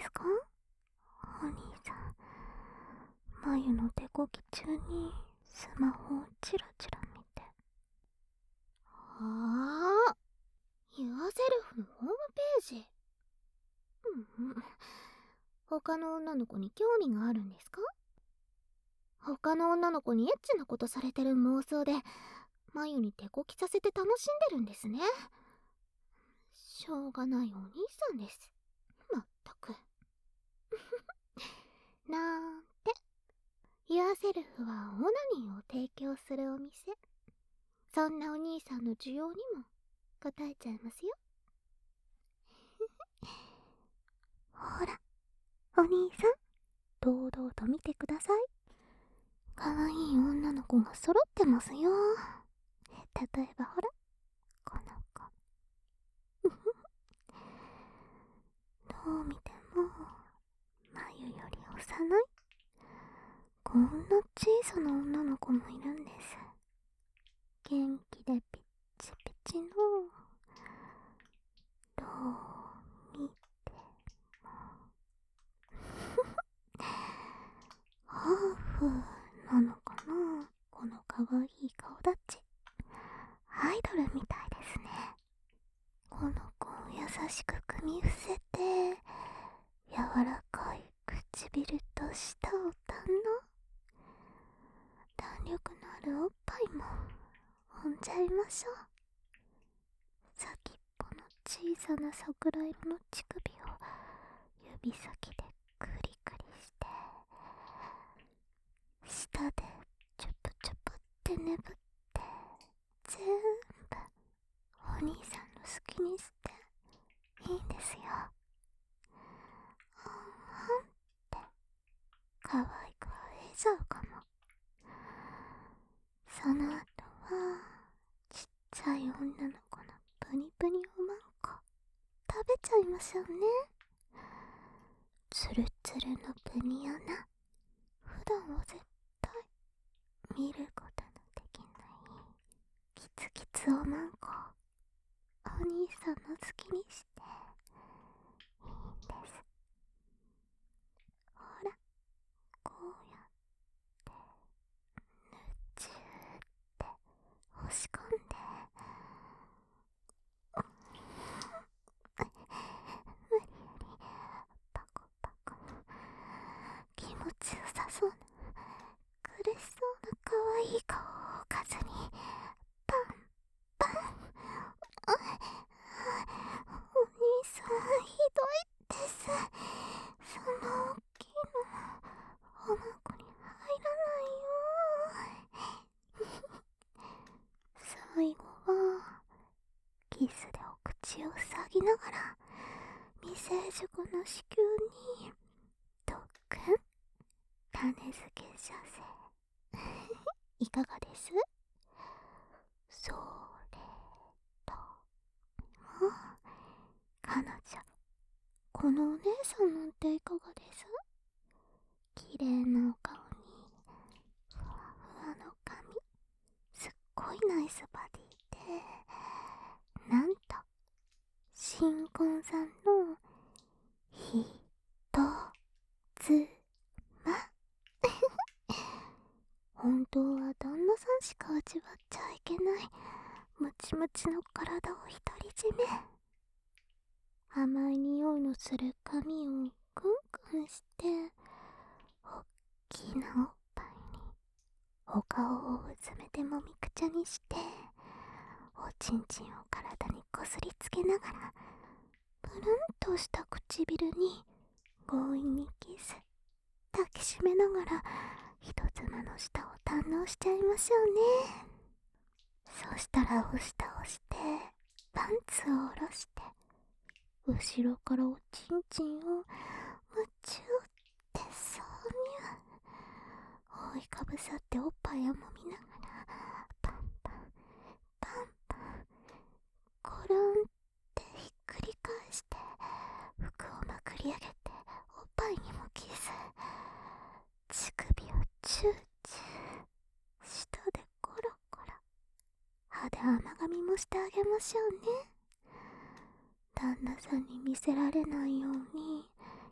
ですか？お兄さん、眉の手こき中にスマホをチラチラ見て。 はあ、ユアセルフのホームページ。他の女の子に興味があるんですか？他の女の子にエッチなことされてる妄想で眉に手こきさせて楽しんでるんですね。しょうがないお兄さんです。まったくなんて。ユアセルフはオナニーを提供するお店。そんなお兄さんの需要にも応えちゃいますよ。 ほら、お兄さん、堂々と見てください。かわいい女の子が揃ってますよ。例えばほら、この子。どう見ても眉より幼い、こんな小さな女の子もいるんです。元気でピッチピチの、どう見てもハーフなのかな、このかわいい顔立ち。アイドルみたいですね。この子を優しく組み伏せて、柔らかい唇と舌を堪能。弾力のあるおっぱいも揉んじゃいましょう。先っぽの小さな桜色の乳首を指先でクリクリして、舌でチュプチュプってねぶって、全部お兄さんの好きにしていいんですよ。ほんほんって可愛く会えちゃうかも。その後はちっちゃい女の子のプニプニおまんこ食べちゃいましょうね。ツルツルのプニアナ、普段は絶対見ることのできないキツキツおまんこ、お兄さんの好きにしていいんです。ほら、こうやってぬちゅーって押し込んで、無理やりパコパコ気持ちよさそうな苦しそうな可愛い顔を置かずにパンパン。お兄さんひどいです。その大きいのおまんこに入らないよ。最後はキスでお口を塞ぎながら未成熟の子宮に特訓種付け射精。いかがです？それとも彼女、このお姉さんなんていかがです？綺麗なお顔にふわふわの髪、すっごいナイスバディで、なんと新婚さんのひとつま。本当は旦那さんしか味わっちゃいけないムチムチの体を独り占め。甘い匂いのする髪をクンクンして、おっきなおっぱいにお顔をうずめてもみくちゃにして、おちんちんを体にこすりつけながら、プルンとした唇に強引にキス、抱きしめながら人妻の舌を堪能しちゃいましょうね。そしたら押し倒してパンツを下ろして、後ろからおちんちんをむちゅって挿入、覆いかぶさっておっぱいをもみながらパンパンパンパン、コロンってひっくり返して服をまくり上げておっぱいにもキス、乳首をチューチュー、舌でコロコロ、歯で甘噛みもしてあげましょうね。旦那さんに見せられないようにキ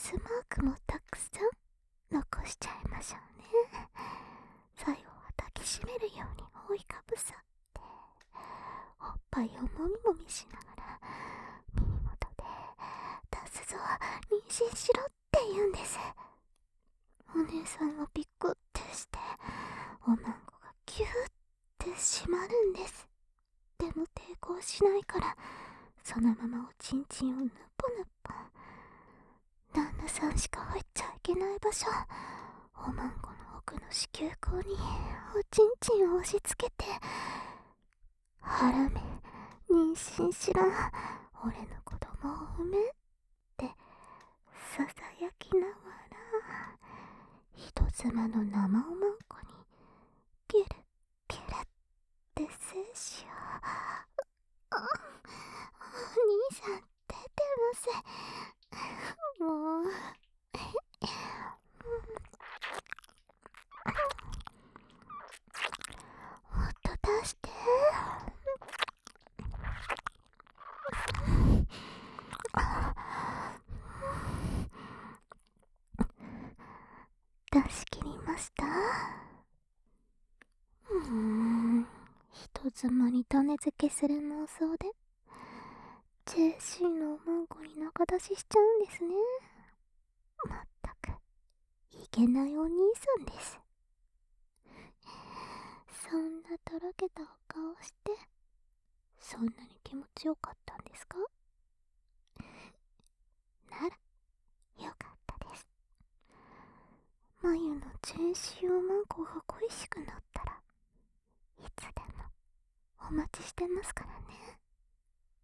スマークもたくさん残しちゃいましょうね。最後は抱きしめるように覆いかぶさっておっぱいをもみもみしながら耳元で出すぞ、妊娠しろって言うんです。お姉さんはビクってしておまんこがキューって締まるんです。でも抵抗しないからそのままおちんちんをぬぽぬぽ。旦那さんしか入っちゃいけない場所、おまんこの奥の子宮口におちんちんを押し付けて、ハラメ妊娠しろ、俺の子供を産めってささやきながら人妻の生おまんこにギュルギュルって精子を。お兄さん出てます。もうもっと出して。出し切りました。人妻に種付けする妄想で JC のおまんこに仲出ししちゃうんですね。まったくいけないお兄さんです。そんなとろけたお顔してそんなに気持ちよかったんですか？ならよかったです。まゆの全身おまんこが恋しくなったらいつでもお待ちしてますからね。